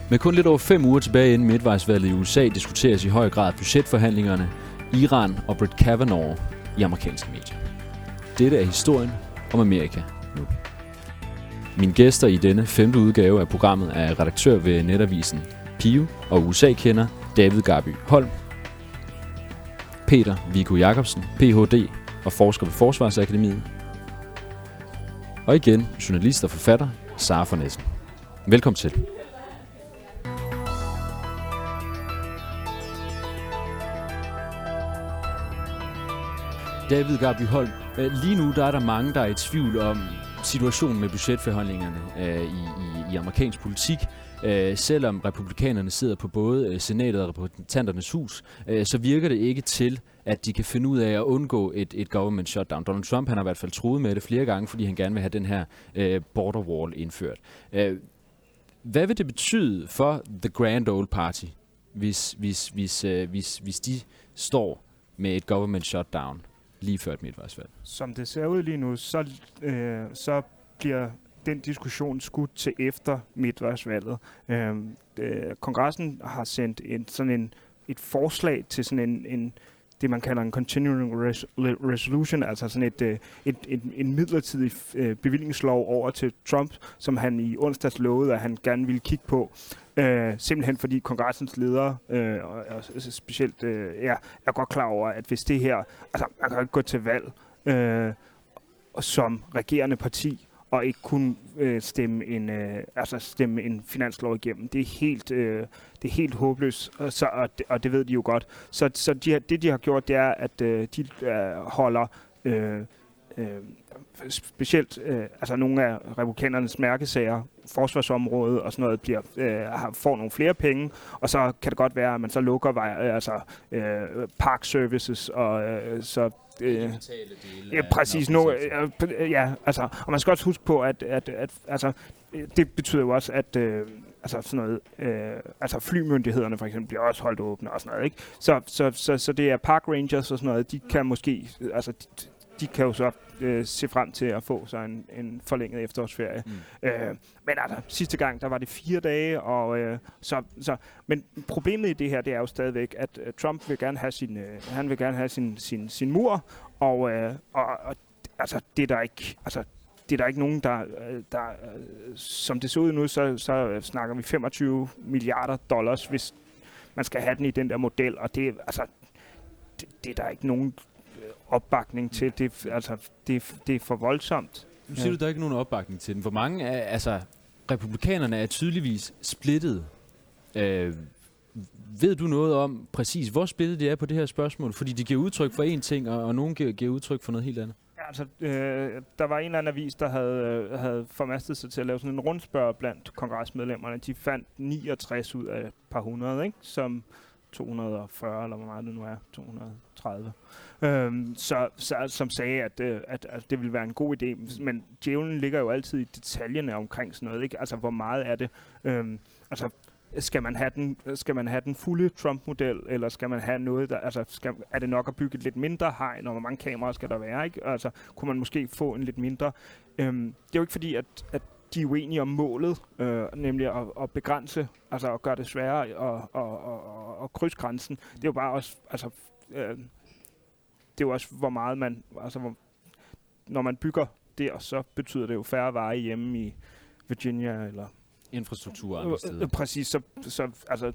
Med kun lidt over 5 uger tilbage inden midtvejsvalget i USA, diskuteres i høj grad budgetforhandlingerne, Iran og Brett Kavanaugh i amerikanske medier. Dette er historien om Amerika nu. Mine gæster i denne 5. udgave af programmet er redaktør ved netavisen Pio og USA-kender David Garby Holm, Peter Viggo Jacobsen, Ph.D. og forsker ved Forsvarsakademiet, og igen journalist og forfatter Sara von Essen. Velkommen til. David Garby Holm, lige nu der er der mange, der er i tvivl om situationen med budgetforhandlingerne i amerikansk politik. Selvom republikanerne sidder på både senatet og repræsentanternes hus, så virker det ikke til, at de kan finde ud af at undgå et government shutdown. Donald Trump han har i hvert fald truet med det flere gange, fordi han gerne vil have den her border wall indført. Hvad vil det betyde for The Grand Old Party, hvis de står med et government shutdown lige før et midtvejsvalg? Som det ser ud lige nu, så bliver den diskussion skudt til efter midtvejsvalget. Kongressen har sendt et forslag til sådan en det man kalder en continuing resolution, altså sådan en midlertidig bevillingslov over til Trump, som han i onsdags lovede, at han gerne ville kigge på. Simpelthen fordi kongressens ledere, specielt er godt klar over, at hvis det her, altså man kan ikke gå til valg som regerende parti, og ikke kunne stemme en finanslov igennem. Det er helt håbløst, og det ved de jo godt. Så det de har gjort, det er, at de holder specielt nogle af republikanernes mærkesager, forsvarsområdet og sådan noget får nogle flere penge, og så kan det godt være, at man så lukker park services og så præcis og man skal også huske på at det betyder jo også at sådan noget flymyndighederne for eksempel bliver også holdt åbne og sådan noget, ikke? Så det er park rangers og sådan noget, de kan måske de kan jo så se frem til at få sig en forlænget efterårsferie. Men sidste gang, der var det 4 dage, og men problemet i det her, det er jo stadigvæk, at Trump vil gerne have sin mur, og det er der ikke, det er der ikke nogen, der som det ser ud nu, så snakker vi $25 milliarder, hvis man skal have den i den der model, og det er der ikke nogen opbakning til. Det er for voldsomt. Nu siger du, der er ikke nogen opbakning til den. For mange er, republikanerne er tydeligvis splittet. Ved du noget om præcis, hvor splittet de er på det her spørgsmål? Fordi de giver udtryk for én ting, og nogen giver udtryk for noget helt andet. Der var en eller anden avis, der havde formastet sig til at lave sådan en rundspørg blandt kongresmedlemmerne. De fandt 69 ud af et par hundrede, ikke? Som 240, eller hvor meget det nu er, 230. Som sagde, at det ville være en god idé. Men djævlen ligger jo altid i detaljerne omkring sådan noget, ikke? Altså, hvor meget er det? Skal man have den fulde Trump-model, eller skal man have noget, der, er det nok at bygge et lidt mindre hegn, og hvor mange kameraer skal der være, ikke? Altså, kunne man måske få en lidt mindre? Det er jo ikke fordi, at de er uenige om målet, nemlig at begrænse, altså at gøre det sværere at krydse grænsen. Det er jo bare også, det er jo også, hvor meget man, når man bygger der, så betyder det jo færre veje hjemme i Virginia eller infrastruktur andre steder. Præcis, så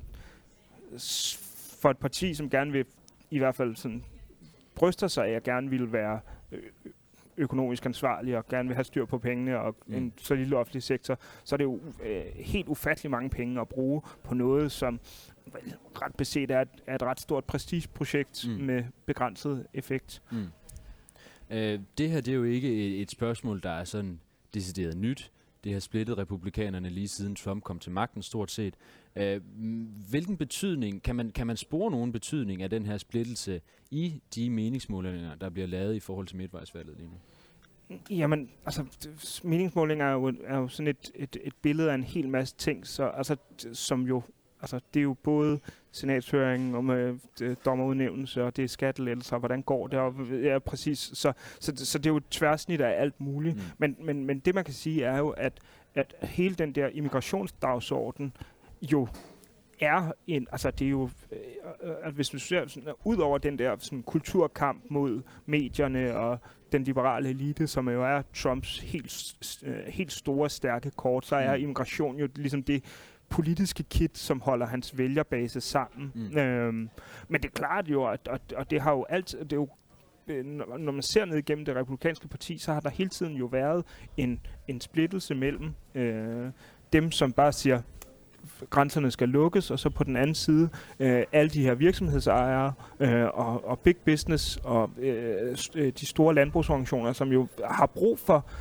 for et parti, som gerne vil, i hvert fald sådan, bryster sig af, at gerne vil være økonomisk ansvarlig og gerne vil have styr på pengene og en så lille offentlig sektor, så er det jo helt ufattelig mange penge at bruge på noget, som ret beset er et ret stort prestigeprojekt med begrænset effekt. Det her, det er jo ikke et spørgsmål, der er sådan decideret nyt. Det har splittet republikanerne lige siden Trump kom til magten stort set. Hvilken betydning, kan man spore nogen betydning af den her splittelse i de meningsmålinger, der bliver lavet i forhold til midtvejsvalget lige nu? Jamen, meningsmålinger er jo sådan et billede af en hel masse ting, som jo, det er jo både senatshøringen om dommerudnævnelse, og det er skattelettelser, hvordan går det, og ja, præcis, så det er jo et tværsnit af alt muligt, men det man kan sige er jo, at hele den der immigrationsdagsorden jo er det er jo, at hvis man ser sådan, ud over den der sådan, kulturkamp mod medierne og den liberale elite, som jo er Trumps helt store, stærke kort, så er immigration jo ligesom det politiske kit, som holder hans vælgerbase sammen. Men det er klart jo, og det har jo altid, det er jo, når man ser ned igennem det republikanske parti, så har der hele tiden jo været en splittelse mellem dem, som bare siger, grænserne skal lukkes, og så på den anden side alle de her virksomhedsejere og big business og de store landbrugsorganisationer, som jo har brug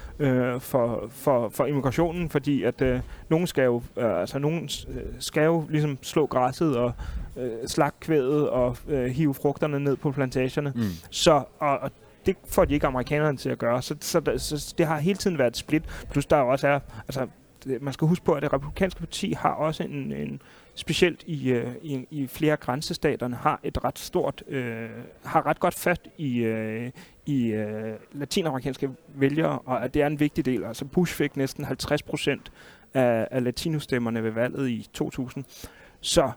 for immigrationen, fordi at nogen skal jo ligesom slå græsset og slagte kvæget og hive frugterne ned på plantagerne. Så og det får de ikke amerikanerne til at gøre. Så det har hele tiden været et split. Plus der også er man skal huske på, at det republikanske parti har også specielt i flere grænsestaterne har et ret stort, har ret godt fat i latinamerikanske vælgere, og at det er en vigtig del. Altså Bush fik næsten 50% af latinostemmerne ved valget i 2000. Så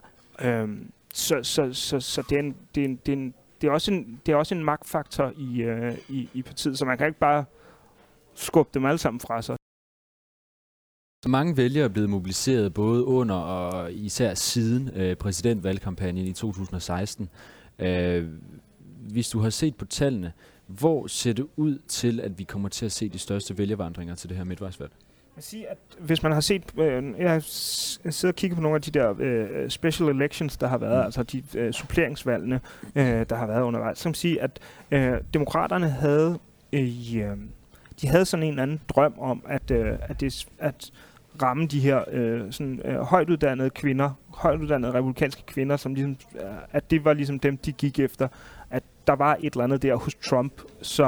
det er også en magtfaktor i partiet, så man kan ikke bare skubbe dem alle sammen fra sig. Mange vælgere er blevet mobiliseret både under og især siden præsidentvalgkampagnen i 2016. Hvis du har set på tallene, hvor ser det ud til, at vi kommer til at se de største vælgervandringer til det her midtvejsvalg? Jeg siger, at hvis man har set, jeg sidder og kigger på nogle af de der special elections, der har været, altså de suppleringsvalgene, der har været undervejs, som siger, at demokraterne havde de havde sådan en eller anden drøm om, at ramme de her højtuddannede kvinder, højtuddannede republikanske kvinder, som ligesom, at det var ligesom dem, de gik efter. At der var et eller andet der hos Trump,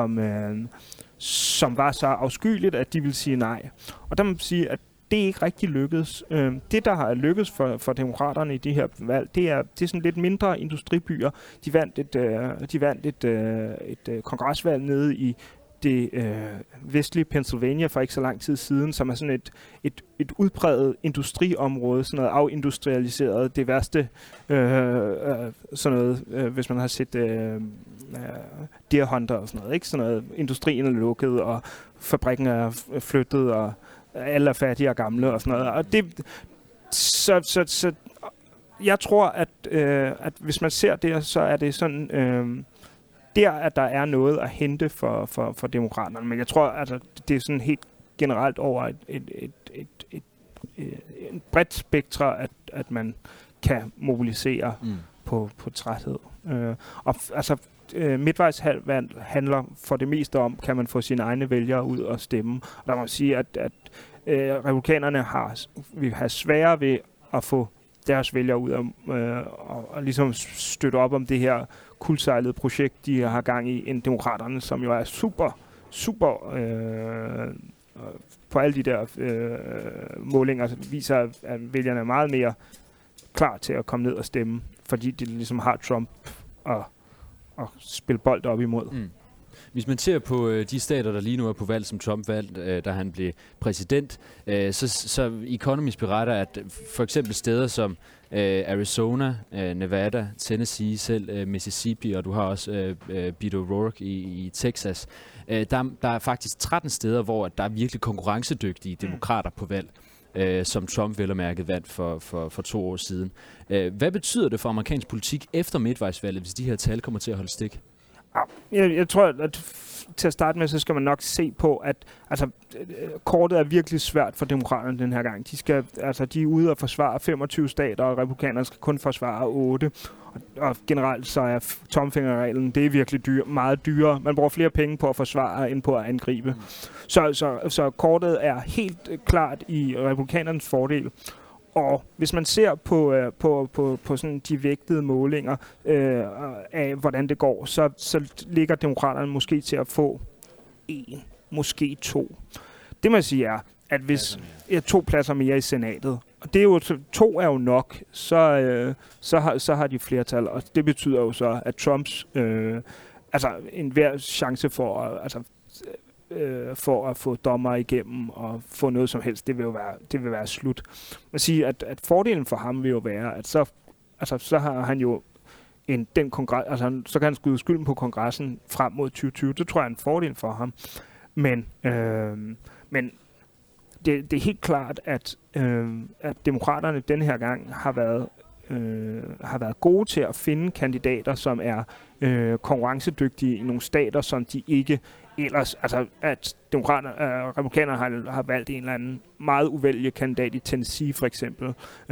som var så afskyeligt, at de ville sige nej. Og der må man sige, at det ikke rigtig lykkedes. Det, der har lykkedes for demokraterne i de her valg, det er sådan lidt mindre industribyer. De vandt et kongresvalg nede i det vestlige Pennsylvania for ikke så lang tid siden, som er sådan et udpræget industriområde, sådan noget afindustrialiseret, det værste, sådan noget, hvis man har set Deer Hunter og sådan noget, ikke? Sådan noget, industrien er lukket, og fabrikken er flyttet, og alle er fattige og gamle og sådan noget. Og det, så jeg tror, at hvis man ser det, så er det sådan at der er noget at hente for demokraterne. Men jeg tror, at det er sådan helt generelt over et bredt spektre, at man kan mobilisere på træthed. Og altså midtvejsvalg handler for det meste om, kan man få sine egne vælgere ud og stemme. Og der må man sige, at republikanerne vil have sværere ved at få deres vælgere ud og ligesom støtte op om det her kuldsejlede projekt, de har gang i, end demokraterne, som jo er super på alle de der målinger, viser, at vælgerne er meget mere klar til at komme ned og stemme, fordi de ligesom har Trump og spille bold op imod. Hvis man ser på de stater, der lige nu er på valg, som Trump valgte, da han blev præsident, så Economist beretter, at for eksempel steder som Arizona, Nevada, Tennessee, selv Mississippi, og du har også Beto O'Rourke i Texas, der er faktisk 13 steder, hvor der er virkelig konkurrencedygtige demokrater på valg, som Trump vel og mærket vandt for 2 år siden. Hvad betyder det for amerikansk politik efter midtvejsvalget, hvis de her tal kommer til at holde stik? Jeg tror, at til at starte med, så skal man nok se på, at kortet er virkelig svært for demokraterne den her gang. De er ude og forsvare 25 stater, og republikanerne skal kun forsvare 8. Og generelt så er tomfingerreglen, det er virkelig meget dyrere. Man bruger flere penge på at forsvare, end på at angribe. Så kortet er helt klart i republikanernes fordel. Og hvis man ser på sådan de vægtede målinger af, hvordan det går, så ligger demokraterne måske til at få 1, måske 2. Det man siger er, at hvis 2 pladser mere i senatet, og det er jo 2 er jo nok, så har de flertal, og det betyder jo så, at Trumps enhver chance for for at få dommer igennem og få noget som helst. Det vil være slut. Man siger, at fordelen for ham vil jo være, at så har han jo så kan han skyde skylden på kongressen frem mod 2020. Det tror jeg er en fordel for ham. Men det er helt klart, at demokraterne den her gang har været gode til at finde kandidater, som er konkurrencedygtige i nogle stater, som de ikke ellers, altså at republikanerne har valgt en eller anden meget uvældig kandidat i Tennessee for eksempel.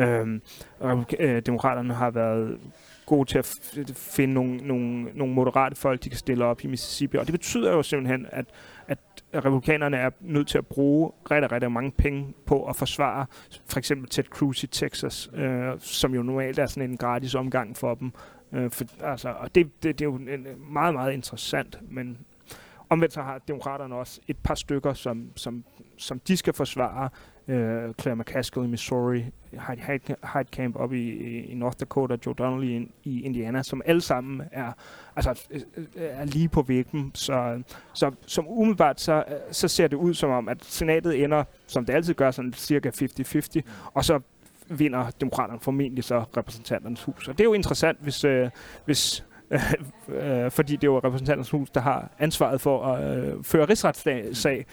Demokraterne har været gode til at finde nogle moderate folk, de kan stille op i Mississippi, og det betyder jo simpelthen, at republikanerne er nødt til at bruge rigtig, rigtig mange penge på at forsvare for eksempel Ted Cruz i Texas, som jo normalt er sådan en gratis omgang for dem. Og det er jo meget, meget interessant, men omvendt så har demokraterne også et par stykker, som de skal forsvare. Claire McCaskill i Missouri, Heidi Camp op i North Dakota, Joe Donnelly i Indiana, som alle sammen er lige på væggen. Så som umiddelbart så ser det ud som om, at senatet ender, som det altid gør, sådan cirka 50-50, og så vinder demokraterne formentlig så repræsentanternes hus. Og det er jo interessant, hvis fordi det er jo repræsentanternes hus, der har ansvaret for at føre rigsretssag.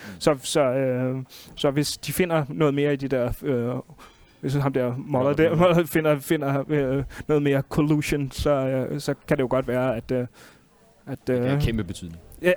Så hvis de finder noget mere i de der hvis ham der Mueller der finder noget mere collusion, så kan det jo godt være, at det har kæmpe betydning.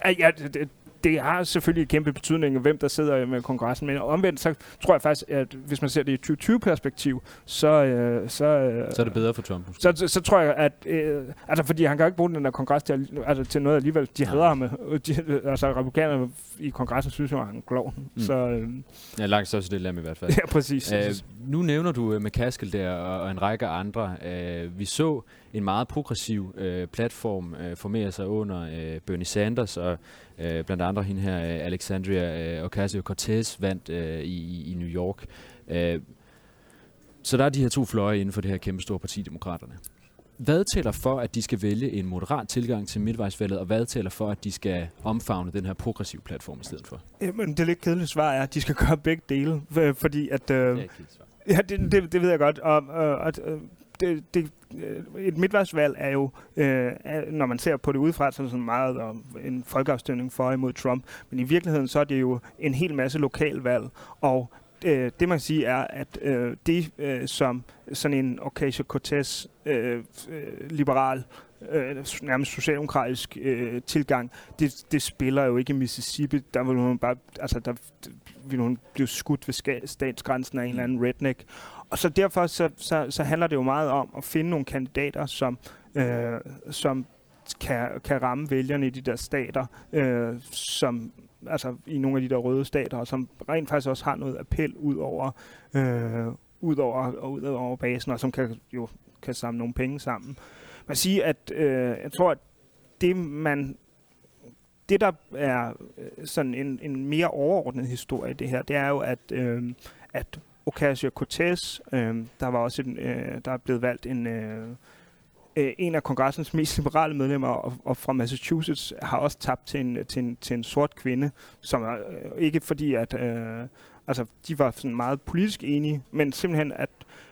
Det har selvfølgelig en kæmpe betydning, hvem der sidder med kongressen, men omvendt så tror jeg faktisk, at hvis man ser det i 2020-perspektiv, så er det bedre for Trump. Så tror jeg, at fordi han kan ikke bruge den der kongres til noget alligevel. De hader ham. Republikanerne i kongressen synes jo, at han er klovn. Ja, langt så det lader i hvert fald. Ja, præcis. Nu nævner du McCaskill der og en række andre. Vi så en meget progressiv platform formere sig under Bernie Sanders, og blandt andre hende her, Alexandria Ocasio-Cortez vandt i New York. Så der er de her to fløje inden for det her kæmpe store parti, Demokraterne. Hvad taler for, at de skal vælge en moderat tilgang til midtvejsvalget, og hvad taler for, at de skal omfavne den her progressive platform i stedet for? Jamen, det lidt kedelige svar er, at de skal gøre begge dele, fordi at... Ja, det ved jeg godt. Et midtvejsvalg er jo, når man ser på det udefra, sådan meget en folkeafstemning for imod Trump. Men i virkeligheden så er det jo en hel masse lokalvalg, og det man kan sige er, at det som sådan en Ocasio-Cortez liberal, nærmest socialdemokratisk tilgang, det spiller jo ikke i Mississippi. Der vil hun bare, der vil hun blive skudt ved statsgrænsen af en eller anden redneck. Og så derfor så handler det jo meget om at finde nogle kandidater, som kan ramme vælgerne i de der stater, som i nogle af de der røde stater, og som rent faktisk også har noget appel ud over basen, og som kan samle nogle penge sammen. Man siger, at jeg tror, at det der er sådan en mere overordnet historie i det her, det er jo, at Ocasio-Cortez, der var også der er blevet valgt en af kongressens mest liberale medlemmer, og fra Massachusetts har også tabt til en sort kvinde, som er ikke fordi, at de var sådan meget politisk enige, men simpelthen, at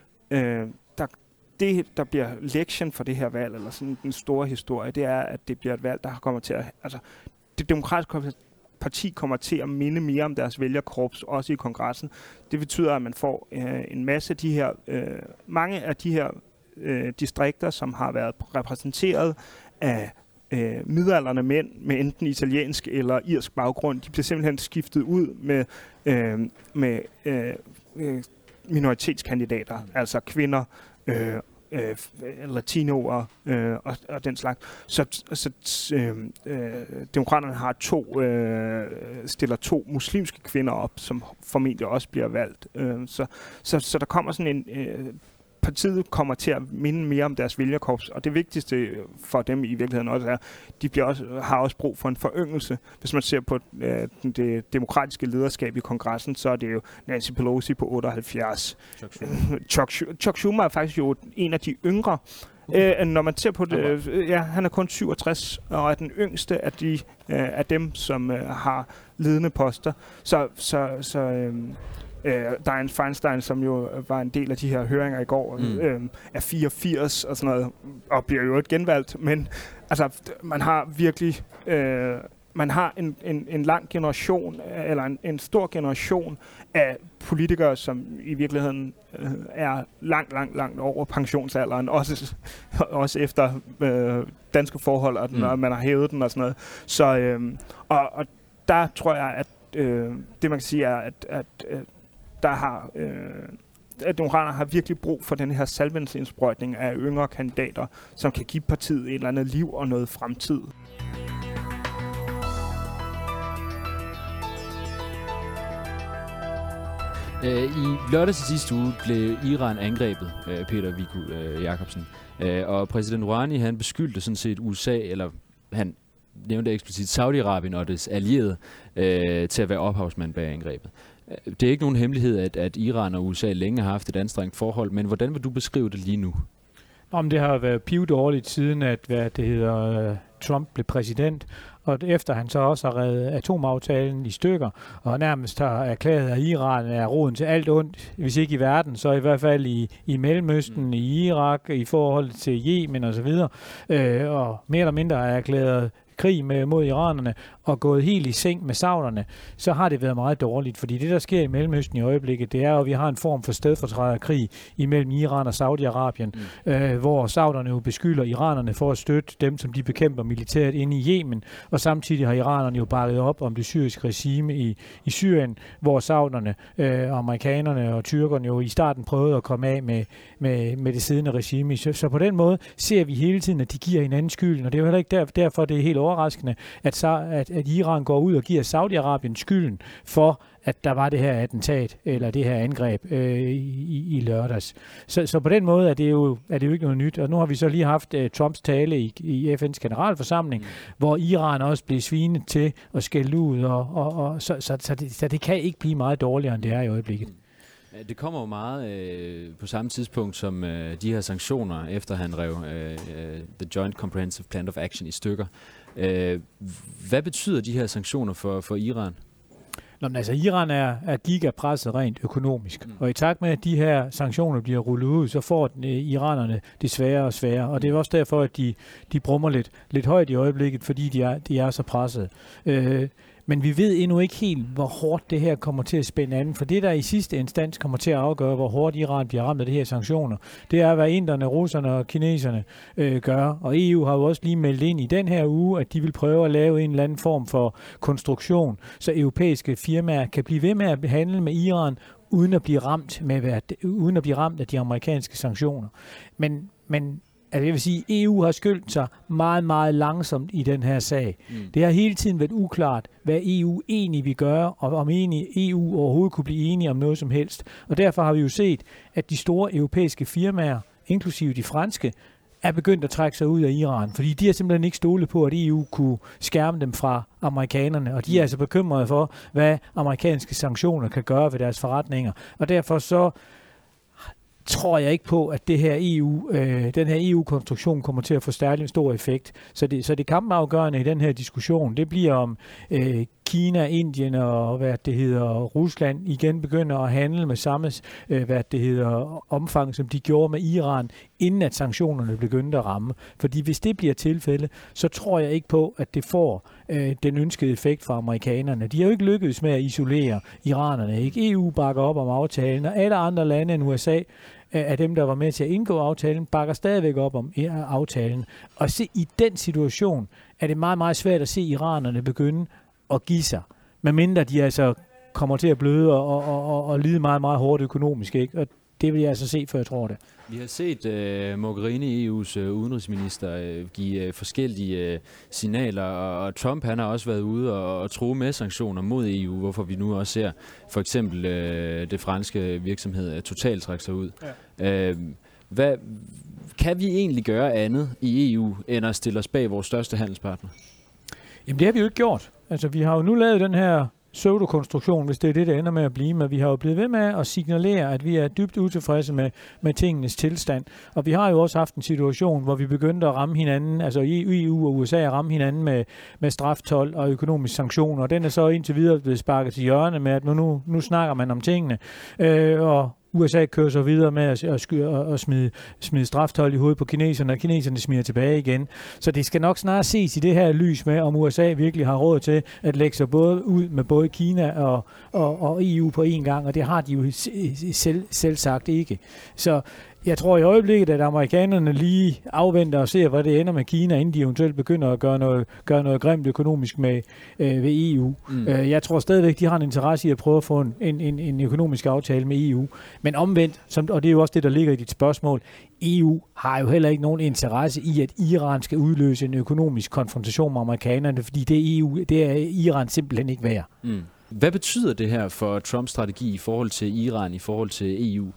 der bliver lektion for det her valg, eller sådan den store historie, det er, at det bliver et valg, der kommer til at... det demokratiske parti kommer til at minde mere om deres vælgerkorps, også i kongressen. Det betyder, at man får en masse af de her... mange af de her distrikter, som har været repræsenteret af midaldrende mænd med enten italiensk eller irsk baggrund, de bliver simpelthen skiftet ud med minoritetskandidater, altså kvinder, latinoer og den slags. Så demokraterne har stiller to muslimske kvinder op, som formentlig også bliver valgt. Så der kommer sådan en... partiet kommer til at minde mere om deres vælgerkorps, og det vigtigste for dem i virkeligheden også er, de har også brug for en foryngelse. Hvis man ser på det demokratiske lederskab i kongressen, så er det jo Nancy Pelosi på 78. Chuck Schumer er faktisk jo en af de yngre Når man ser på det, han er kun 67 og er den yngste af dem, som har ledende poster. Dianne Feinstein, som jo var en del af de her høringer i går, er 84 og sådan noget, og bliver jo et genvalgt. Men altså, man har virkelig man har en lang generation, eller en stor generation af politikere, som i virkeligheden er langt over pensionsalderen, også efter danske forhold, når man har hævet den og sådan noget. Så, og der tror jeg, at det man kan sige er, at at demokraterne har virkelig brug for den her salvandsindsprøjtning af yngre kandidater, som kan give partiet et eller andet liv og noget fremtid. I lørdags i sidste uge blev Iran angrebet, Peter Viggo Jacobsen. Og præsident Rouhani, han beskyldte sådan set USA, eller han nævnte eksplicit Saudi-Arabien og dets allierede, til at være ophavsmand bag angrebet. Det er ikke nogen hemmelighed, at Iran og USA længe har haft et anstrengt forhold, men hvordan vil du beskrive det lige nu? Det har været pivdårligt siden, at Trump blev præsident, og efter han så også har reddet atomaftalen i stykker, og nærmest har erklæret, at Iran er roden til alt ondt, hvis ikke i verden, så i hvert fald i Mellemøsten, i Irak, i forhold til Yemen osv., og mere eller mindre har erklæret krig mod iranerne og gået helt i seng med sauderne, så har det været meget dårligt, fordi det, der sker i Mellemøsten i øjeblikket, det er, at vi har en form for stedfortræderkrig imellem Iran og Saudi-Arabien, hvor sauderne jo beskylder iranerne for at støtte dem, som de bekæmper militært inde i Yemen, og samtidig har iranerne jo bakket op om det syriske regime i Syrien, hvor sauderne, amerikanerne og tyrkerne jo i starten prøvede at komme af med det siddende regime. Så på den måde ser vi hele tiden, at de giver hinanden skylden, og det er jo heller ikke derfor, det er helt overraskende, at Iran går ud og giver Saudi-Arabien skylden for, at der var det her attentat, eller det her angreb i lørdags. Så på den måde er det jo ikke noget nyt. Og nu har vi så lige haft Trumps tale i FN's generalforsamling, hvor Iran også blev svinet til at skælde ud, så det kan ikke blive meget dårligere, end det er i øjeblikket. Det kommer jo meget på samme tidspunkt som de her sanktioner, efter han rev The Joint Comprehensive Plan of Action i stykker. Hvad betyder de her sanktioner for Iran? Iran er gigapresset rent økonomisk, og i takt med, at de her sanktioner bliver rullet ud, så får iranerne det sværere og sværere, og det er også derfor, at de brummer lidt højt i øjeblikket, fordi de er så presset. Men vi ved endnu ikke helt, hvor hårdt det her kommer til at spænde an, for det, der i sidste instans kommer til at afgøre, hvor hårdt Iran bliver ramt af de her sanktioner, det er, hvad inderne, russerne og kineserne gør. Og EU har jo også lige meldt ind i den her uge, at de vil prøve at lave en eller anden form for konstruktion, så europæiske firmaer kan blive ved med at handle med Iran, uden at blive ramt af de amerikanske sanktioner. Men jeg vil sige, at EU har skyldt sig meget, meget langsomt i den her sag. Det har hele tiden været uklart, hvad EU egentlig vil gøre, og om EU overhovedet kunne blive enige om noget som helst. Og derfor har vi jo set, at de store europæiske firmaer, inklusive de franske, er begyndt at trække sig ud af Iran, fordi de har simpelthen ikke stolet på, at EU kunne skærme dem fra amerikanerne, og de er altså bekymrede for, hvad amerikanske sanktioner kan gøre ved deres forretninger. Og derfor så tror jeg ikke på, at den her EU-konstruktion kommer til at få særlig stor effekt. Så det kampafgørende i den her diskussion, det bliver om Kina, Indien og Rusland igen begynder at handle med samme omfang, som de gjorde med Iran, inden at sanktionerne begyndte at ramme. Fordi hvis det bliver tilfælde, så tror jeg ikke på, at det får den ønskede effekt fra amerikanerne. De har jo ikke lykkedes med at isolere iranerne. Ikke? EU bakker op om aftalen, og alle andre lande end USA af dem, der var med til at indgå aftalen, bakker stadigvæk op om aftalen. Og i den situation er det meget, meget svært at se iranerne begynde at give sig, medmindre de altså kommer til at bløde og lide meget, meget hårdt økonomisk. Ikke? Og det vil jeg altså se, før jeg tror det. Vi har set Mogherini, EU's udenrigsminister, give forskellige signaler, og Trump han har også været ude og true med sanktioner mod EU, hvorfor vi nu også ser for eksempel det franske virksomhed Total trække sig ud. Ja. Hvad kan vi egentlig gøre andet i EU, end at stille os bag vores største handelspartner? Jamen det har vi jo ikke gjort. Altså vi har jo nu lavet den her pseudokonstruktion, hvis det er det ender med at blive, men vi har jo blevet ved med at signalere, at vi er dybt utilfredse med tingenes tilstand. Og vi har jo også haft en situation, hvor vi begyndte at ramme hinanden, altså EU og USA at ramme hinanden med straftold og økonomiske sanktioner, og den er så indtil videre blevet sparket til hjørne med, at nu snakker man om tingene, og USA kører så videre med at smide straftold i hovedet på kineserne, og kineserne smider tilbage igen. Så det skal nok snart ses i det her lys med, om USA virkelig har råd til at lægge sig både ud med både Kina og EU på én gang, og det har de jo selv sagt ikke. Så jeg tror i øjeblikket, at amerikanerne lige afventer og ser, hvad det ender med Kina, inden de eventuelt begynder at gøre noget grimt økonomisk ved EU. Jeg tror stadigvæk, de har en interesse i at prøve at få en økonomisk aftale med EU. Men omvendt, og det er jo også det, der ligger i dit spørgsmål, EU har jo heller ikke nogen interesse i, at Iran skal udløse en økonomisk konfrontation med amerikanerne, fordi det er Iran simpelthen ikke værd. Hvad betyder det her for Trumps strategi i forhold til Iran, i forhold til EU?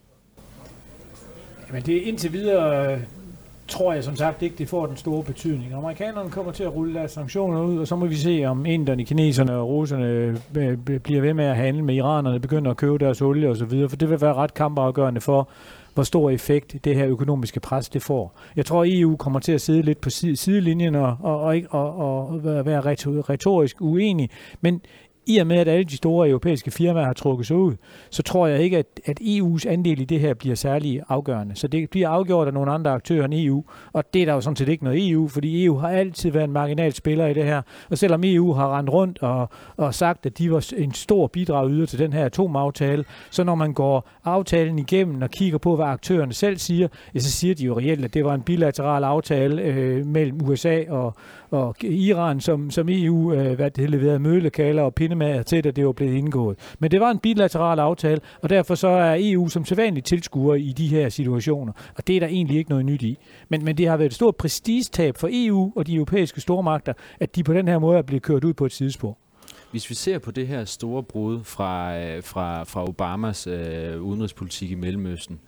Men det indtil videre tror jeg som sagt ikke, det får den store betydning. Amerikanerne kommer til at rulle deres sanktioner ud, og så må vi se, om inderne, kineserne og russerne bliver ved med at handle med iranerne, begynder at købe deres olie osv., for det vil være ret kampafgørende for, hvor stor effekt det her økonomiske pres det får. Jeg tror, EU kommer til at sidde lidt på sidelinjen og være retorisk uenig, men i og med, at alle de store europæiske firmaer har trukket sig ud, så tror jeg ikke, at EU's andel i det her bliver særlig afgørende. Så det bliver afgjort af nogle andre aktører end EU, og det er der jo sådan set ikke noget EU, fordi EU har altid været en marginal spiller i det her. Og selvom EU har rendt rundt og sagt, at de var en stor bidragyder til den her atomaftale, så når man går aftalen igennem og kigger på, hvad aktørerne selv siger, så siger de jo reelt, at det var en bilateral aftale mellem USA og Iran, som EU leverede mødelokaler og pindemager til, at det var blevet indgået. Men det var en bilateral aftale, og derfor så er EU som sædvanligt tilskuer i de her situationer, og det er der egentlig ikke noget nyt i. Men det har været et stort prestigetab for EU og de europæiske stormagter, at de på den her måde er blevet kørt ud på et sidespor. Hvis vi ser på det her store brud fra Obamas udenrigspolitik i Mellemøsten,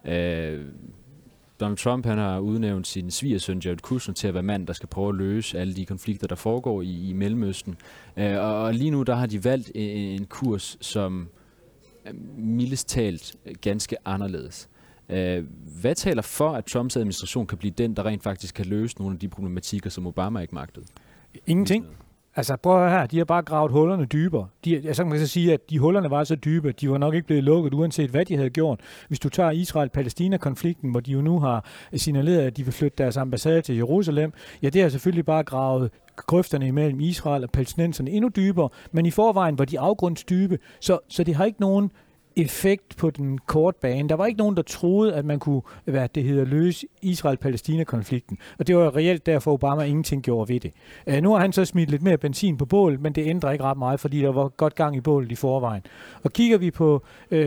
Donald Trump han har udnævnt sin svigersøn Jared Kushner til at være mand, der skal prøve at løse alle de konflikter, der foregår i Mellemøsten. Og lige nu der har de valgt en kurs, som mildest talt ganske anderledes. Hvad taler for, at Trumps administration kan blive den, der rent faktisk kan løse nogle af de problematikker, som Obama ikke magtede? Ingenting. Altså prøv at høre her, de har bare gravet hullerne dybere. Så kan man så sige, at de hullerne var så dybe, at de var nok ikke blevet lukket, uanset hvad de havde gjort. Hvis du tager Israel-Palæstina-konflikten, hvor de jo nu har signaleret, at de vil flytte deres ambassade til Jerusalem, ja, det har selvfølgelig bare gravet grøfterne imellem Israel og palæstinenserne endnu dybere, men i forvejen var de afgrundsdybe, så det har ikke nogen effekt på den korte bane. Der var ikke nogen, der troede, at man kunne løse Israel-Palæstina-konflikten. Og det var reelt derfor, Obama ingenting gjorde ved det. Nu har han så smidt lidt mere benzin på bålet, men det ændrer ikke ret meget, fordi der var godt gang i bålet i forvejen. Og kigger vi på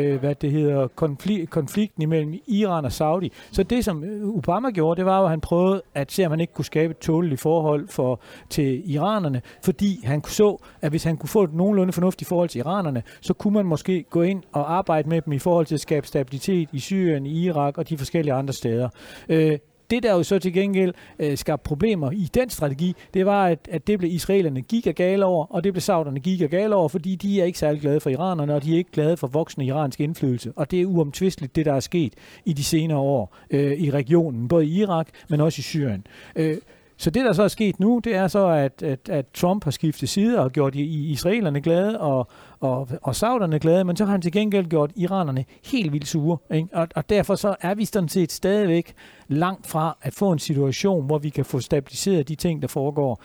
konflikten imellem Iran og Saudi, så det, som Obama gjorde, det var jo, at han prøvede at se, om han ikke kunne skabe et tåleligt forhold til iranerne, fordi han så, at hvis han kunne få et nogenlunde fornuftigt forhold til iranerne, så kunne man måske gå ind og arbejde med dem i forhold til at skabe stabilitet i Syrien, i Irak og de forskellige andre steder. Det, der jo så til gengæld skabte problemer i den strategi, det var, at det blev israelerne gigagale over, og det blev sauderne gigagale over, fordi de er ikke særlig glade for iranerne, og de er ikke glade for voksende iransk indflydelse. Og det er uomtvisteligt, det der er sket i de senere år i regionen, både i Irak, men også i Syrien. Så det, der så er sket nu, det er så, at Trump har skiftet side og gjort israelerne glade og sauderne glade, men så har han til gengæld gjort iranerne helt vildt sure. Ikke? Og derfor så er vi sådan set stadigvæk langt fra at få en situation, hvor vi kan få stabiliseret de ting, der foregår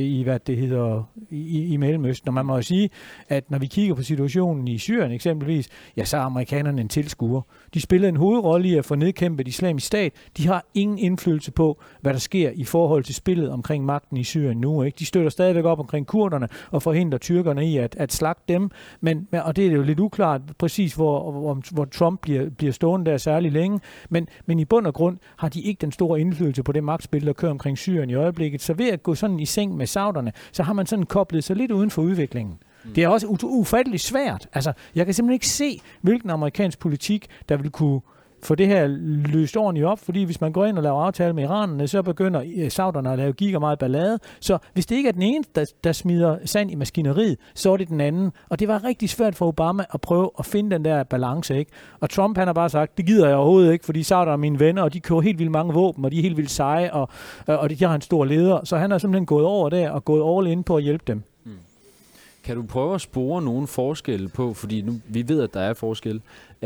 i Mellemøsten. Og man må jo sige, at når vi kigger på situationen i Syrien eksempelvis, ja, så er amerikanerne en tilskuer. De spiller en hovedrolle i at få nedkæmpet Islamisk Stat. De har ingen indflydelse på, hvad der sker i forhold til spillet omkring magten i Syrien nu. Ikke? De støtter stadigvæk op omkring kurderne og forhindrer tyrkerne i at slagte dem. Og det er jo lidt uklart præcis, hvor Trump bliver stående der særlig længe. Men i bund og grund har de ikke den store indflydelse på det magtspil, der kører omkring Syrien i øjeblikket. Så ved at gå sådan i seng med sauderne, så har man sådan koblet sig lidt uden for udviklingen. Det er også ufatteligt svært. Altså, jeg kan simpelthen ikke se, hvilken amerikansk politik, der vil kunne få det her løst ordentligt op, fordi hvis man går ind og laver aftale med iranerne, så begynder sauderne at lave giga meget ballade. Så hvis det ikke er den ene, der smider sand i maskineriet, så er det den anden. Og det var rigtig svært for Obama at prøve at finde den der balance, ikke? Og Trump, han har bare sagt, det gider jeg overhovedet ikke, fordi sauderne er mine venner, og de køber helt vildt mange våben, og de er helt vildt seje, og de har en stor leder. Så han har simpelthen gået over der og gået all in på at hjælpe dem. Kan du prøve at spore nogle forskelle på, fordi nu, vi ved, at der er forskel.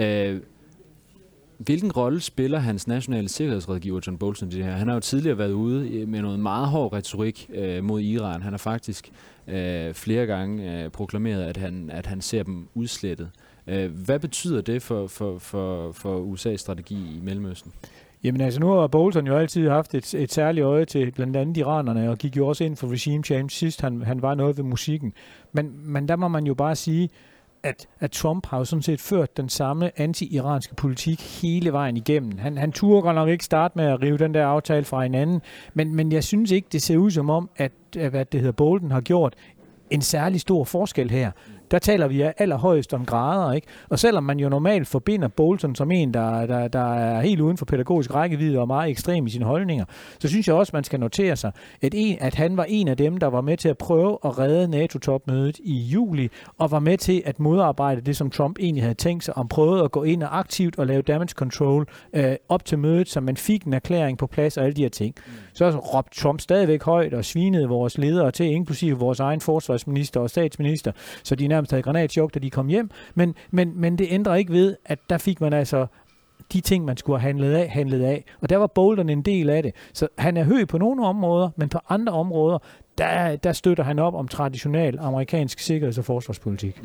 Hvilken rolle spiller hans nationale sikkerhedsrådgiver, John Bolton, i det her? Han har jo tidligere været ude med noget meget hård retorik mod Iran. Han har faktisk flere gange proklameret, at han ser dem udslettet. Hvad betyder det for USA's strategi i Mellemøsten? Jamen altså, nu har Bolton jo altid haft et særligt øje til blandt andet iranerne, og gik jo også ind for regime change sidst, han var noget ved musikken. Men der må man jo bare sige, at Trump har jo sådan set ført den samme anti-iranske politik hele vejen igennem. Han turde godt nok ikke starte med at rive den der aftale fra hinanden, men jeg synes ikke, det ser ud som om, at hvad det hedder, Bolton har gjort en særlig stor forskel her. Der taler vi af allerhøjest om grader, ikke? Og selvom man jo normalt forbinder Bolton som en, der er helt uden for pædagogisk rækkevidde og meget ekstrem i sine holdninger, så synes jeg også, man skal notere sig, at han var en af dem, der var med til at prøve at redde NATO-topmødet i juli, og var med til at modarbejde det, som Trump egentlig havde tænkt sig, om prøvede at gå ind og aktivt og lave damage control op til mødet, så man fik en erklæring på plads og alle de her ting. Så råbte Trump stadigvæk højt og svinede vores ledere til, inklusive vores egen forsvarsminister og statsminister, så de nærmest havde granatchok, da de kom hjem, men det ændrer ikke ved, at der fik man altså de ting, man skulle have handlet af. Og der var Bolton en del af det. Så han er høj på nogle områder, men på andre områder, der støtter han op om traditionel amerikansk sikkerheds- og forsvarspolitik.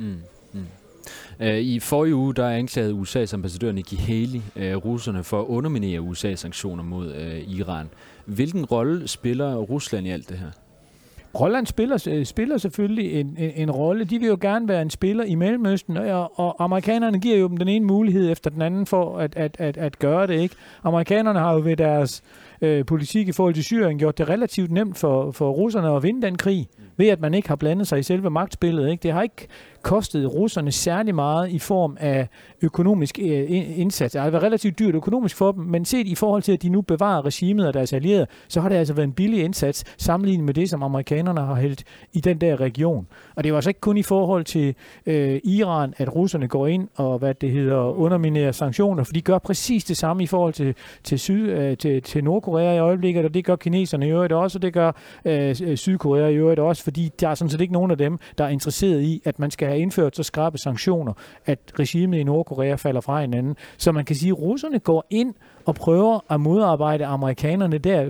I forrige uge, der anklagede USA's ambassadør Nikki Haley russerne for at underminere USA's sanktioner mod Iran. Hvilken rolle spiller Rusland i alt det her? Holland spiller selvfølgelig en rolle. De vil jo gerne være en spiller i Mellemøsten, og amerikanerne giver jo dem den ene mulighed efter den anden for at gøre det, ikke? Amerikanerne har jo ved deres politik i forhold til Syrien gjort det relativt nemt for russerne at vinde den krig, ved at man ikke har blandet sig i selve magtspillet, ikke? Det har ikke kostet russerne særlig meget i form af økonomisk indsats. Det har været relativt dyrt økonomisk for dem, men set i forhold til, at de nu bevarer regimet og deres allierede, så har det altså været en billig indsats sammenlignet med det, som amerikanerne har hældt i den der region. Og det er jo altså ikke kun i forhold til Iran, at russerne går ind og underminerer sanktioner, for de gør præcis det samme i forhold til Nordkorea i øjeblikket, og det gør kineserne i øvrigt også, og det gør Sydkorea i øvrigt også, fordi der er sådan set ikke nogen af dem, der er interesseret i, at man skal have indført så skrappe sanktioner, at regimet i Nordkorea falder fra hinanden. Så man kan sige, at russerne går ind og prøver at modarbejde amerikanerne der,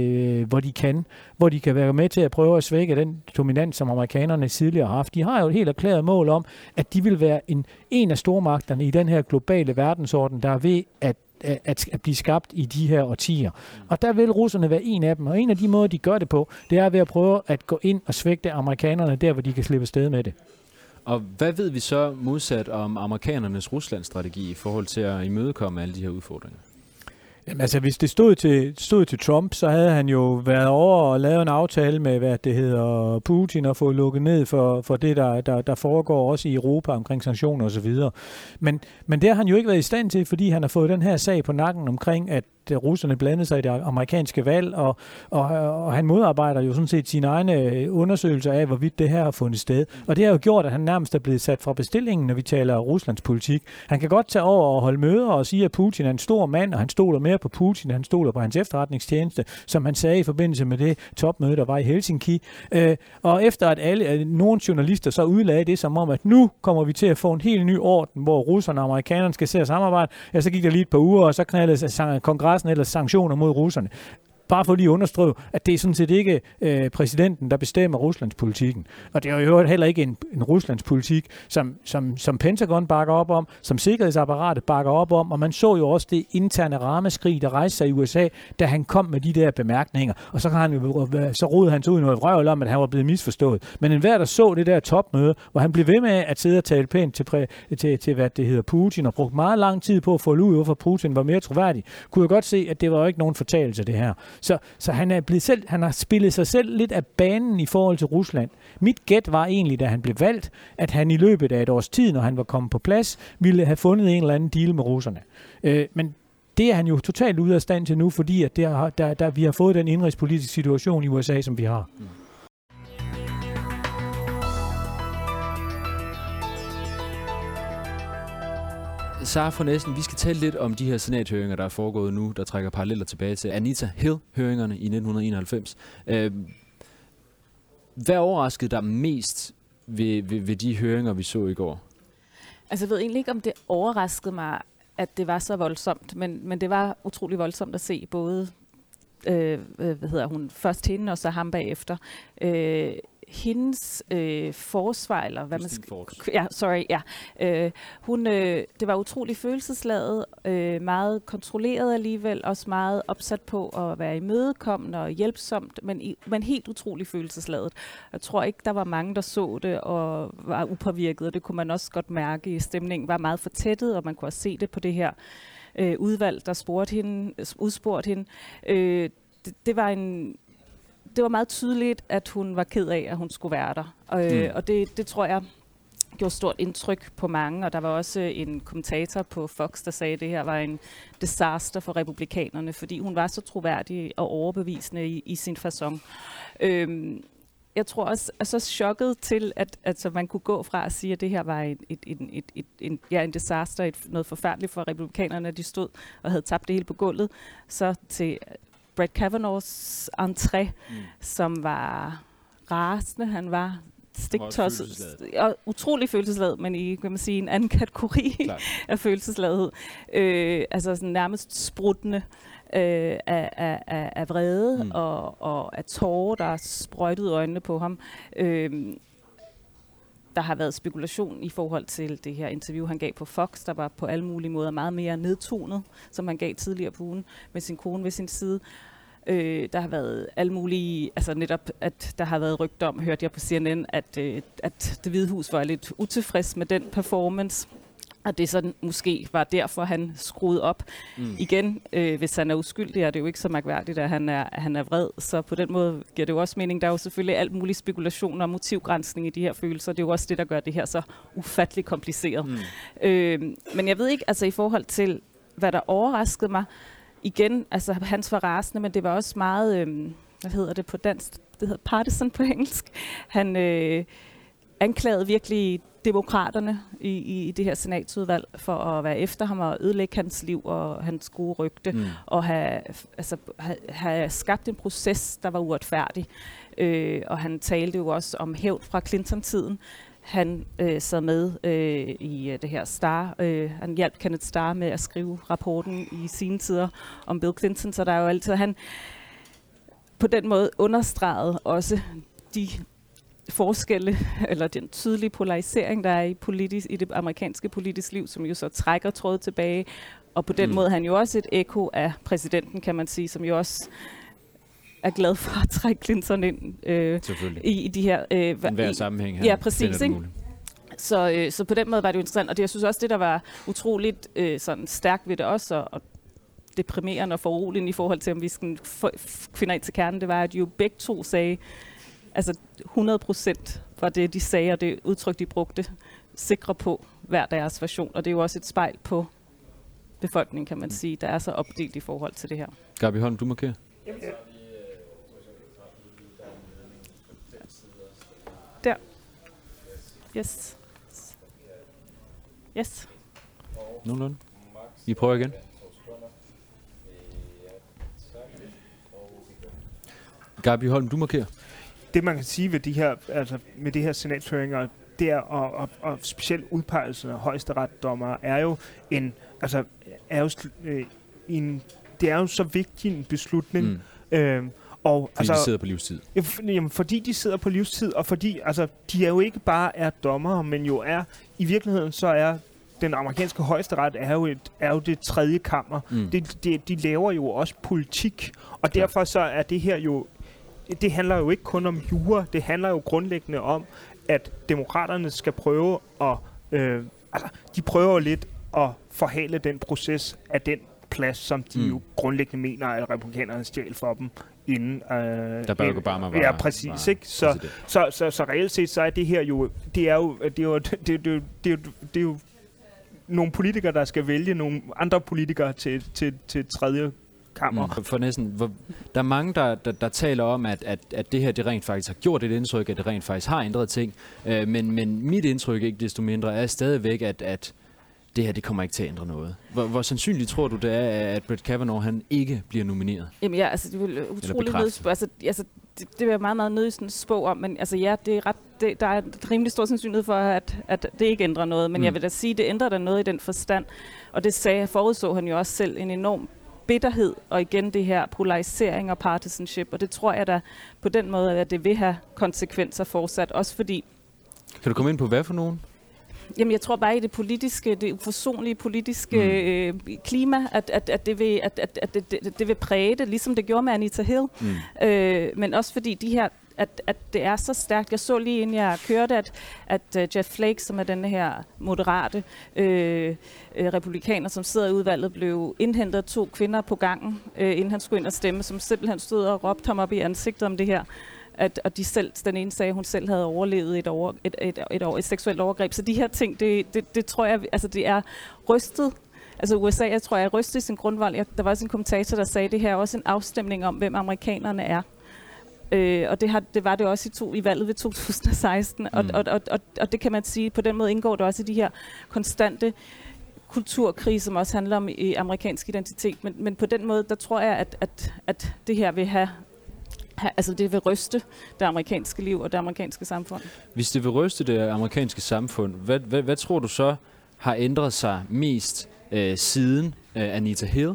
hvor de kan være med til at prøve at svække den dominans, som amerikanerne tidligere har haft. De har jo et helt erklæret mål om, at de vil være en af stormagterne i den her globale verdensorden, der er ved at blive skabt i de her årtier. Og der vil russerne være en af dem, og en af de måder, de gør det på, det er ved at prøve at gå ind og svække amerikanerne der, hvor de kan slippe sted med det. Og hvad ved vi så modsat om amerikanernes Rusland-strategi i forhold til at imødekomme alle de her udfordringer? Jamen, altså, hvis det stod til Trump, så havde han jo været over og lavet en aftale med, Putin og få lukket ned for det, der foregår også i Europa omkring sanktioner og så videre. Men det har han jo ikke været i stand til, fordi han har fået den her sag på nakken omkring, at russerne blandede sig i det amerikanske valg, og han modarbejder jo sådan set sine egne undersøgelser af, hvorvidt det her har fundet sted. Og det har jo gjort, at han nærmest er blevet sat fra bestillingen, når vi taler Ruslands politik. Han kan godt tage over og holde møder og sige, at Putin er en stor mand, og han stoler mere på Putin, han stoler på hans efterretningstjeneste, som han sagde i forbindelse med det topmøde, der var i Helsinki. Og efter at nogle journalister så udlagde det som om, at nu kommer vi til at få en helt ny orden, hvor russerne og amerikanerne skal se at samarbejde, ja, så gik der lige et par uger, og så knaldede kongressen eller sanktioner mod russerne. Bare for lige at understrege, at det er sådan set ikke præsidenten, der bestemmer Ruslands politikken. Og det er jo heller ikke en Ruslands politik, som Pentagon bakker op om, som sikkerhedsapparatet bakker op om, og man så jo også det interne ramaskrig, der rejste sig i USA, da han kom med de der bemærkninger. Og så rodede han sig ud i noget vrøvl om, at han var blevet misforstået. Men enhver, der så det der topmøde, hvor han blev ved med at sidde og tale pænt til hvad det hedder Putin, og brugte meget lang tid på at få ud, hvorfor Putin var mere troværdig, kunne jo godt se, at det var jo ikke nogen fortalelse, det her. Så han har spillet sig selv lidt af banen i forhold til Rusland. Mit gæt var egentlig, da han blev valgt, at han i løbet af et års tid, når han var kommet på plads, ville have fundet en eller anden deal med russerne. Men det er han jo totalt ude af stand til nu, fordi at vi har fået den indrigspolitiske situation i USA, som vi har. Sara von Essen, vi skal tale lidt om de her senathøringer, der er foregået nu, der trækker paralleller tilbage til Anita Hill-høringerne i 1991. Hvad overraskede dig mest ved de høringer, vi så i går? Altså, jeg ved egentlig ikke, om det overraskede mig, at det var så voldsomt, men det var utrolig voldsomt at se både, først hende og så ham bagefter. Hendes forsvar, eller hvad man skal... det var utrolig følelsesladet, meget kontrolleret alligevel, også meget opsat på at være imødekommende og hjælpsomt, men helt utrolig følelsesladet. Jeg tror ikke, der var mange, der så det og var upåvirket, og det kunne man også godt mærke i stemningen. Var meget fortættet, og man kunne også se det på det her udvalg, der udspurgte hende. Det var meget tydeligt, at hun var ked af, at hun skulle være der. Og det tror jeg gjorde stort indtryk på mange. Og der var også en kommentator på Fox, der sagde, at det her var en disaster for republikanerne, fordi hun var så troværdig og overbevisende i sin facon. Jeg tror også, at så chokket til, at man kunne gå fra at sige, at det her var en disaster, noget forfærdeligt for republikanerne, at de stod og havde tabt det hele på gulvet, så til Brett Kavanaughs entré, som var rasende. Han var stiktosset og utrolig følelsesladet, men i, kan man sige, en anden kategori af følelsesladhed. Altså sådan nærmest spruttende af vrede og af tårer, der sprøjtede øjnene på ham. Der har været spekulation i forhold til det her interview, han gav på Fox, der var på alle mulige måder meget mere nedtonet, som han gav tidligere på ugen med sin kone ved sin side. Der har været alle mulige, altså netop, at der har været rygter om, hørte jeg på CNN, at Det Hvide Hus var lidt utilfreds med den performance. Og det sådan måske var derfor, han skruede op. Igen, hvis han er uskyldig, er det jo ikke så mærkværdigt, at han er vred. Så på den måde giver det jo også mening. Der er jo selvfølgelig alt mulig spekulation og motivgrænsning i de her følelser. Det er jo også det, der gør det her så ufatteligt kompliceret. Men jeg ved ikke, altså i forhold til, hvad der overraskede mig, igen, altså hans var rasende, men det var også meget, hvad hedder det på dansk? Det hedder partisan på engelsk. Han anklagede virkelig demokraterne i det her senatsudvalg for at være efter ham og ødelægge hans liv og hans gode rygte, og have skabt en proces, der var uretfærdig. Og han talte jo også om hævn fra Clinton-tiden. Han sad med i det her Star. Han hjalp Kenneth Starr med at skrive rapporten i sine tider om Bill Clinton, så der er jo altid, han på den måde understregede også de forskelle, eller den tydelige polarisering, der er i det amerikanske politiske liv, som jo så trækker trådet tilbage. Og på den måde er han jo også et ekko af præsidenten, kan man sige, som jo også er glad for at trække Clinton ind i de her... hver sammenhæng. Ja, præcis. Så på den måde var det jo interessant. Og jeg synes også, det der var utroligt sådan stærkt ved det også, og deprimerende og foruroligende i forhold til, om vi skal finde ind til kernen, det var, at jo begge to sagde, altså 100% var det, de sagde, og det udtryk, de brugte, sikre på hver deres version. Og det er jo også et spejl på befolkningen, kan man sige, der er så opdelt i forhold til det her. Gabi Holm, du markerer. Der. Yes. Nogenlunde. Vi prøver igen. Gabi Holm, du markerer. Det man kan sige ved de her, altså med de her senatshøringer, det er og specielt udpegelsen af højesteretsdommere er jo det er jo så vigtig en beslutning. Fordi de sidder på livstid. Jamen, fordi de sidder på livstid, og fordi altså, de er jo ikke bare er dommere, men jo er, i virkeligheden så er den amerikanske højesteret er jo det tredje kammer. De laver jo også politik, og derfor så er det her jo, det handler jo ikke kun om jura, det handler jo grundlæggende om, at demokraterne skal prøve at, de prøver lidt at forhale den proces af den plads, som de jo grundlæggende mener, at republikanerne stjæl for dem inden da Barack Obama var. Ja, præcis, ikke? Så reelt set så er det her jo, det er jo nogle politikere, der skal vælge nogle andre politikere til tredje kammer. For næsten, der er mange, der taler om, at det her det rent faktisk har gjort et indtryk, at det rent faktisk har ændret ting. Men mit indtryk, ikke desto mindre, er stadigvæk, at det her det kommer ikke til at ændre noget. Hvor sandsynligt tror du det er, at Brett Kavanaugh han ikke bliver nomineret? Jamen ja, altså det vil utroligt nødspå. Altså det vil meget, meget nødt spå om, men altså ja, det er der er et rimelig stor sandsynlighed for, at det ikke ændrer noget. Men jeg vil da sige, det ændrer der noget i den forstand. Og det forudså han jo også selv en enorm bitterhed, og igen det her polarisering og partisanship, og det tror jeg da på den måde, at det vil have konsekvenser fortsat, også fordi... Kan du komme ind på hvad for nogen? Jamen, jeg tror bare i det politiske, det uforsonlige politiske klima, at det vil præge det, ligesom det gjorde med Anita Hill. Men også fordi de her, at det er så stærkt. Jeg så lige inden jeg kørte, at Jeff Flake, som er denne her moderate republikaner, som sidder i udvalget, blev indhentet 2 kvinder på gangen, inden han skulle ind og stemme, som simpelthen stod og råbte ham op i ansigtet om det her. Og den ene sagde, at hun selv havde overlevet et seksuelt overgreb. Så de her ting, det tror jeg, altså det er rystet. Altså USA, jeg tror, jeg er rystet i sin grundvold. Der var også en kommentator, der sagde, at det her er også en afstemning om, hvem amerikanerne er. Og det var det også i valget ved 2016. Og det kan man sige, på den måde indgår det også i de her konstante kulturkrig, som også handler om amerikansk identitet. Men på den måde, der tror jeg, at det her vil have... Altså det vil ryste det amerikanske liv og det amerikanske samfund. Hvis det vil ryste det amerikanske samfund, hvad tror du så har ændret sig mest siden Anita Hill?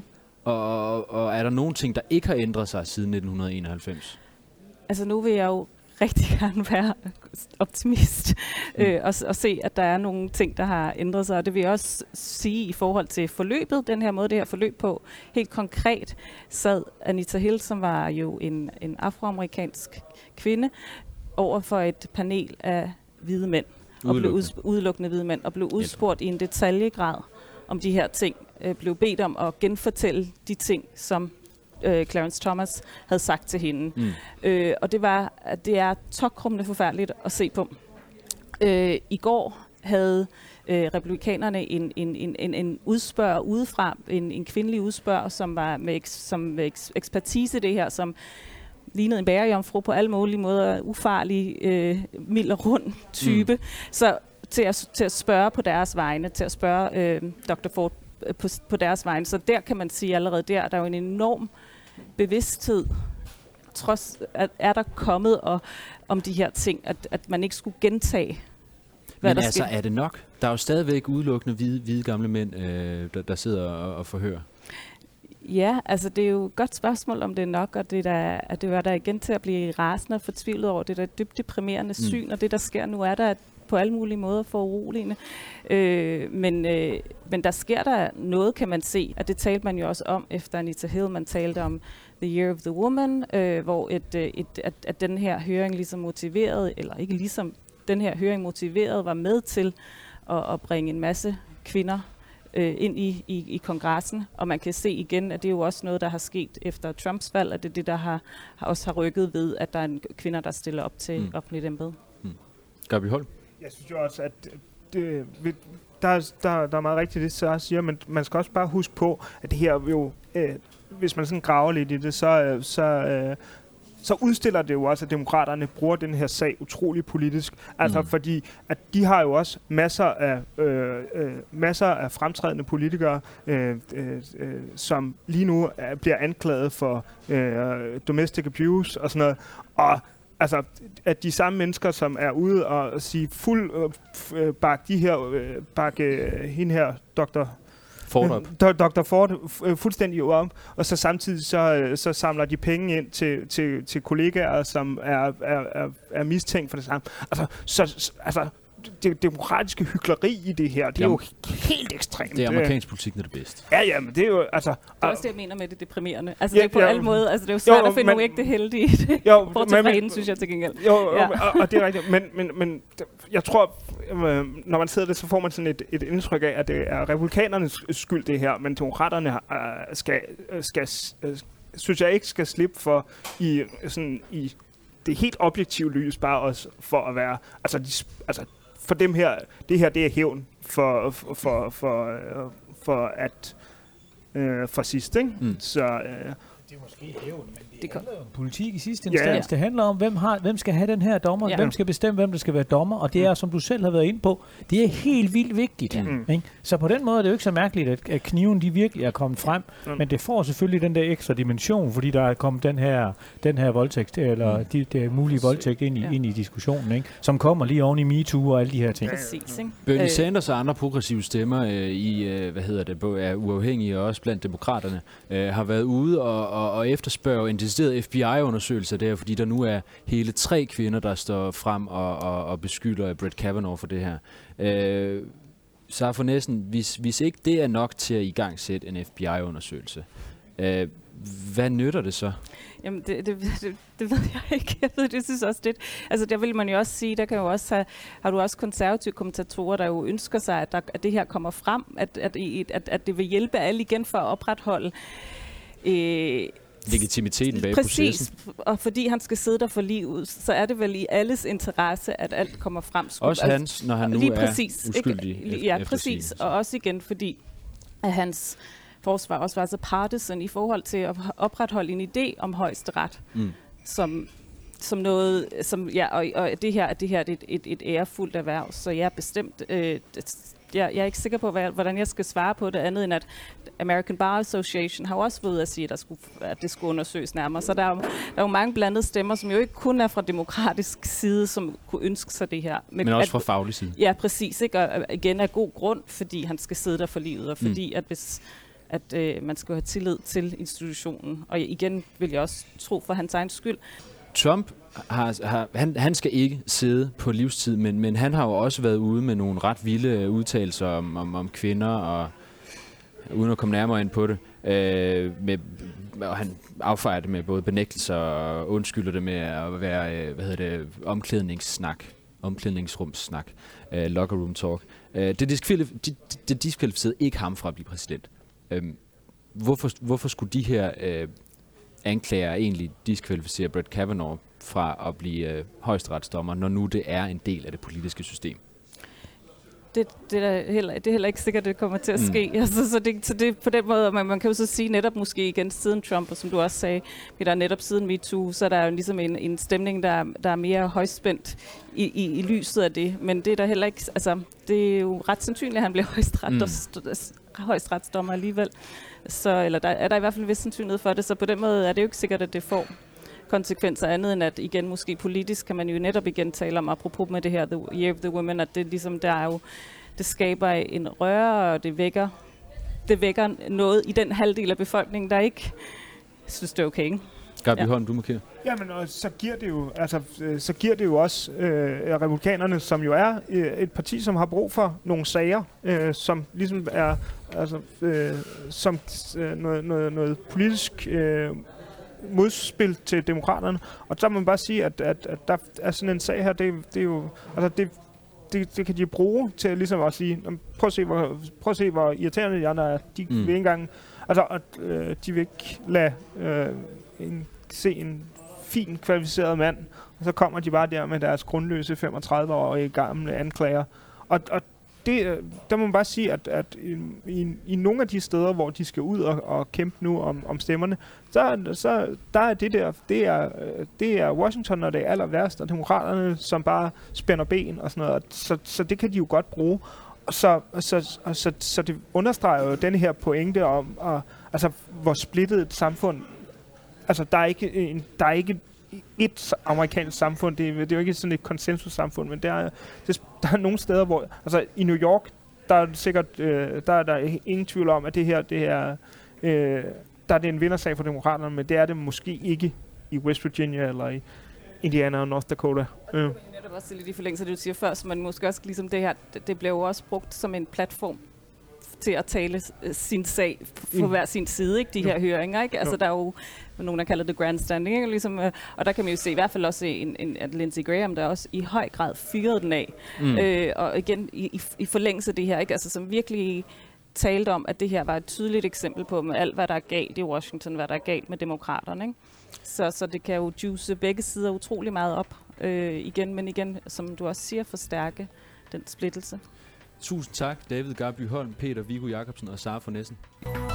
Og er der nogle ting, der ikke har ændret sig siden 1991? Altså nu vil jeg jo rigtig gerne være optimist og se, at der er nogle ting, der har ændret sig. Og det vil jeg også sige i forhold til forløbet, den her måde, det her forløb på. Helt konkret sad Anita Hill, som var jo en afroamerikansk kvinde, over for et panel af hvide mænd. Udelukkende hvide mænd, og blev udspurgt i en detaljegrad om de her ting. Blev bedt om at genfortælle de ting, som Clarence Thomas havde sagt til hende. Og det er tokrummende forfærdeligt at se på. I går havde republikanerne en udspørger udefra, en kvindelig udspørger, som var med ekspertise i det her, som lignede en bærejomfru på alle mulige måder, ufarlig, mild og rund type. Så til at spørge på deres vegne, til at spørge Dr. Ford på deres vegne. Så der kan man sige allerede der er jo en enorm bevidsthed, trods at er der kommet om de her ting, at man ikke skulle gentage, hvad der sker. Er det nok? Der er jo stadigvæk udelukkende hvide gamle mænd, der sidder og forhører. Ja, altså det er jo et godt spørgsmål, om det er nok, og det er der igen til at blive rasende og fortvivlet over. Det der dybt deprimerende syn, og det der sker nu er der på alle mulige måder for uroligende. Men der sker der noget, kan man se, og det talte man jo også om efter Anita Hill. Man talte om The Year of the Woman, hvor at den her høring ligesom motiverede, eller ikke ligesom, den her høring motiverede var med til at bringe en masse kvinder ind i kongressen, og man kan se igen, at det er jo også noget, der har sket efter Trumps valg, at det er det, der også har rykket ved, at der er kvinder, der stiller op til offentligt embede. Gabi Holm? Jeg synes jo også, at der er meget rigtigt det, så siger, men man skal også bare huske på, at det her jo, hvis man sådan graver lidt i det, så udstiller det jo også, at demokraterne bruger den her sag utrolig politisk. Altså fordi, at de har jo også masser af fremtrædende politikere, som lige nu bliver anklaget for domestic abuse og sådan noget. Og altså, at de samme mennesker, som er ude og sige bakke hende her, Dr. Ford fuldstændig op, og så samtidig så samler de penge ind til kollegaer, som er mistænkt for det samme. Altså, det demokratiske hykleri i det her, det er jo helt ekstremt. Det er amerikansk politik, når det er bedst. Ja, men det er jo altså... Det er også det, jeg mener med det deprimerende. Altså det er på alle måder, altså det er jo svært at finde nogle ægte heldige i det. Bortset fra hende, synes jeg til gengæld. Og det er rigtigt. Men jeg tror, når man sidder det, så får man sådan et indtryk af, at det er republikanernes skyld det her, men demokraterne synes jeg ikke skal slippe for i det helt objektive lys, bare også for at være... for dem her, det er hævn for sidst, ikke? Så det er måske hævn, men det handler jo om politik i sidste instans. Det handler om, hvem skal have den her dommer, hvem skal bestemme, hvem der skal være dommer, og det er, som du selv har været inde på, det er helt vildt vigtigt. Ikke? Så på den måde er det jo ikke så mærkeligt, at kniven de virkelig er kommet frem, men det får selvfølgelig den der ekstra dimension, fordi der er kommet den her voldtægt, eller det mulige voldtægt ind i diskussionen, ikke? Som kommer lige oven i MeToo og alle de her ting. Præcis, ikke? Bernie Sanders og andre progressive stemmer er uafhængige og også blandt demokraterne, har været ude og efterspørge en decideret FBI-undersøgelse der, fordi der nu er hele 3 kvinder, der står frem og beskylder Brett Kavanaugh for det her. Så for næsten, hvis ikke det er nok til at igangsætte en FBI-undersøgelse, hvad nytter det så? Jamen, det ved jeg ikke. Det synes også det. Altså, der vil man jo også sige, der kan jo også har du også konservative kommentatorer, der jo ønsker sig, at det her kommer frem, at det vil hjælpe alle igen for at opretholde legitimiteten bag processen. Præcis, og fordi han skal sidde der for livet, så er det vel i alles interesse, at alt kommer frem. Også hans, når han nu er uskyldig. Ja, præcis. Og også igen, fordi at hans forsvar også var så partisan i forhold til at opretholde en idé om højesteret, som noget, som og det her er et ærefuldt erhverv, så jeg er bestemt. Jeg er ikke sikker på, hvordan jeg skal svare på det andet, end at American Bar Association har også været ude at sige, at det skulle undersøges nærmere. Så der er jo mange blandede stemmer, som jo ikke kun er fra demokratisk side, som kunne ønske sig det her. Men også fra faglig side. Ja, præcis. Ikke? Og igen af god grund, fordi han skal sidde der for livet, og fordi at man skal have tillid til institutionen. Og igen vil jeg også tro for hans egen skyld. Trump han skal ikke sidde på livstid, men han har jo også været ude med nogle ret vilde udtalelser om kvinder, og uden at komme nærmere ind på det, og han affejer det med både benægtelser og undskylder det med at være, omklædningsrumssnak, locker room talk. Det diskvalificerede ikke ham fra at blive præsident. Hvorfor skulle de her anklager egentlig diskvalificere Brett Kavanaugh fra at blive højesteretsdommer, når nu det er en del af det politiske system? Det er heller ikke sikkert, det kommer til at ske. Altså, så det på den måde, man kan jo så sige netop måske igen siden Trump, og som du også sagde, Peter, netop siden MeToo, så er der jo ligesom en stemning, der er mere højspændt i lyset af det. Men det er der heller ikke, altså det er jo ret sandsynligt, at han bliver højesteretsdommer alligevel. Eller der er der i hvert fald en vis sandsynlighed for det, så på den måde er det jo ikke sikkert, at det får konsekvenser andet end at igen måske politisk kan man jo netop igen tale om, apropos med det her The Year of the Women, at det ligesom der er jo, det skaber en røre, og det vækker noget i den halvdel af befolkningen, der ikke synes det er okay, ikke? Gabi Holm, du markerer. Jamen, og så giver det jo også republikanerne, som jo er et parti, som har brug for nogle sager, som ligesom er som noget politisk modspil til demokraterne. Og så må man bare sige, at der er sådan en sag her, det er jo, altså det kan de bruge til ligesom at sige, prøv at se, hvor irriterende de andre er. De vil ikke engang, de vil ikke lade se en fin, kvalificeret mand, og så kommer de bare der med deres grundløse 35-årige gamle anklager. Og der må man bare sige, at i nogle af de steder, hvor de skal ud og kæmpe nu om stemmerne, så der er det er Washington, når det er aller værst, og demokraterne, som bare spænder ben og sådan noget. Så det kan de jo godt bruge. Så det understreger jo denne her pointe om, hvor splittet et samfund. Altså, der er ikke et amerikansk samfund. Det er jo ikke sådan et konsensussamfund, men der er nogle steder, hvor, altså i New York, der er sikkert, der er der ingen tvivl om, at det her, der er det en vindersag for demokraterne, men det er det måske ikke i West Virginia eller i Indiana og North Dakota. Det er også lidt i forlængelse af det, du siger før, så man måske også ligesom det her, det bliver jo også brugt som en platform til at tale sin sag på hver sin side, ikke? De her høringer, ikke? Altså, der er jo nogen, der kalder det grandstanding, ikke? Ligesom, og der kan man jo se i hvert fald også at Lindsey Graham, der også i høj grad fyrede den af. Og igen, i forlængelse af det her, ikke? Altså, som virkelig talte om, at det her var et tydeligt eksempel på med alt, hvad der er galt i Washington, hvad der er galt med demokraterne, ikke? Så det kan jo juice begge sider utrolig meget op. Igen, men igen, som du også siger, forstærke den splittelse. Tusind tak, David Garby Holm, Peter Viggo Jacobsen og Sara von Essen.